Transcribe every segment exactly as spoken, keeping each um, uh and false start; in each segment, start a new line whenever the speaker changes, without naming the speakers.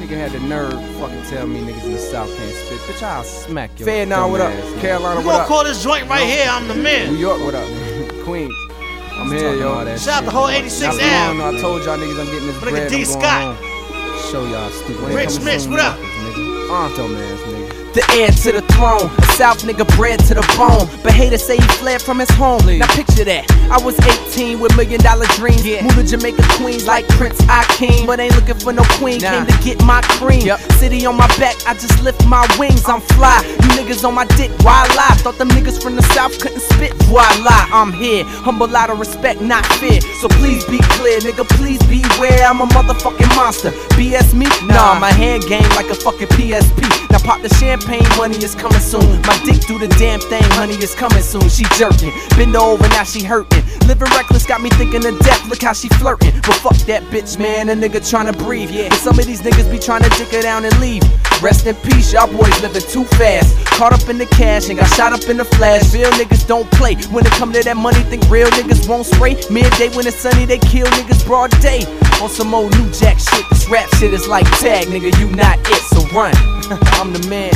Nigga had the nerve to fucking tell me niggas in the South can't spit. Bitch, I'll smack your
Fair now, what up?
ass,
Carolina,
You
what
gonna
up?
call this joint right here? I'm the man.
New York, what up? Queens. I'm here, yo.
Shout out the whole eighty-six
Ave.
Ave.
I told y'all niggas I'm getting this
Nigga
bread.
D.
I'm going
Scott.
home. Show y'all stupid.
Rich Mitch, what up?
Uh, dumbass nigga.
The heir to the throne, a South nigga bred to the bone. But haters say he fled from his home.
Please.
Now picture that. I was eighteen with million dollar dreams.
Yeah.
Moved to Jamaica Queens like Prince Akeem. But ain't looking for no queen,
Nah.
came to get my cream.
Yep.
City on my back, I just lift my wings, I'm fly. You niggas on my dick, why lie? Thought them niggas from the South couldn't spit, voila, I'm here. Humble out of respect, not fear. So please be clear, nigga, please beware. I'm a motherfucking monster. B S me? Nah,
Nah.
my hand game like a fucking P S P. Now pop the champagne, money is coming soon. My dick do the damn thing, honey is coming soon. She jerking, bend over, now she hurting. Living reckless got me thinking of death, look how she flirting. But fuck that bitch, man, a nigga tryna breathe. Yeah, and some of these niggas be tryna dick her down and leave. Rest in peace, y'all boys living too fast. Caught up in the cash and got shot up in the flash. Real niggas don't play. When it come to that money, think real niggas won't spray. Midday when it's sunny, they kill niggas broad day. On some old new jack shit, this rap shit is like tag, nigga, you not it, so run. I'm the man.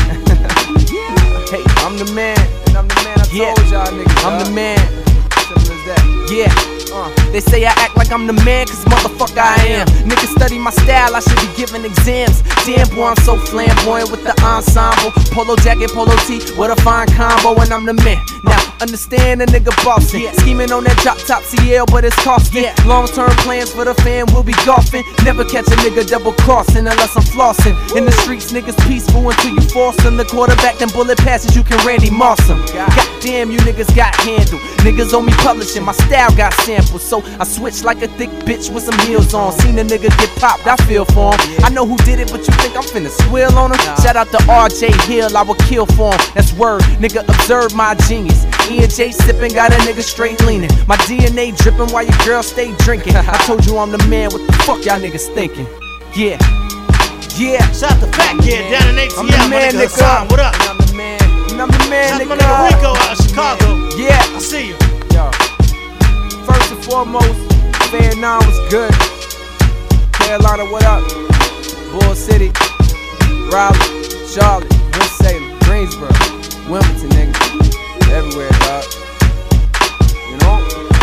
Hey,
I'm the man, and I'm the man I
Yeah.
told y'all niggas.
I'm the
dawg.
man.
Simple as that.
Yeah.
Uh.
They say I act like I'm the man, cause motherfucker I am. Niggas study my style, I should be giving exams. Damn boy, I'm so flamboyant with the ensemble. Polo jacket, polo tee, what a fine combo, and I'm the man. Now, understand a nigga bossing. Yeah. Scheming on that drop top C L, but it's costing. Yeah. Long term plans for the fan, we'll be golfing. Never catch a nigga double crossing unless I'm flossing. In the streets, niggas peaceful until you force them. The quarterback, them bullet passes, you can Randy Moss them. Goddamn, you niggas got handled. Niggas owe me publishing, my style got sampled. So I switch like a thick bitch with some heels on. Seen a nigga get popped, I feel for him. I know who did it, but you think I'm finna swill on him? Shout out to R J Hill, I would kill for him. That's word, nigga, observe my genius. E and J sipping, got a nigga straight leaning. My D N A dripping while your girl stay drinking. I told you I'm the man, what the fuck y'all niggas thinking? Yeah, yeah.
Shout out to Fat Kid down in A T L.
I'm the man,
my nigga.
nigga.
Hassan, what up?
And I'm the man.
And I'm the man,
That's my
nigga.
nigga Rico out of Chicago.
Yeah.
I see you.
Yo. First and foremost, Fair Nine was good. Carolina, what up? Bull City, Raleigh, Charlotte, Winston-Salem, Greensboro, Wilmington, nigga. Everywhere, dog. You know?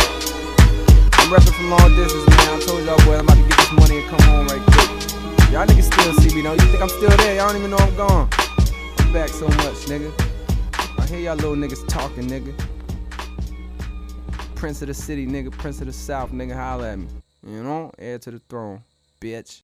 I'm reppin' from long distance, man. I told y'all, boy, I'm about to get this money and come home right quick. Y'all niggas still see me, though. You think I'm still there? Y'all don't even know I'm gone. I'm back so much, nigga. I hear y'all little niggas talking, nigga. Prince of the city, nigga. Prince of the South, nigga. Holla at me. You know? Heir to the throne, bitch.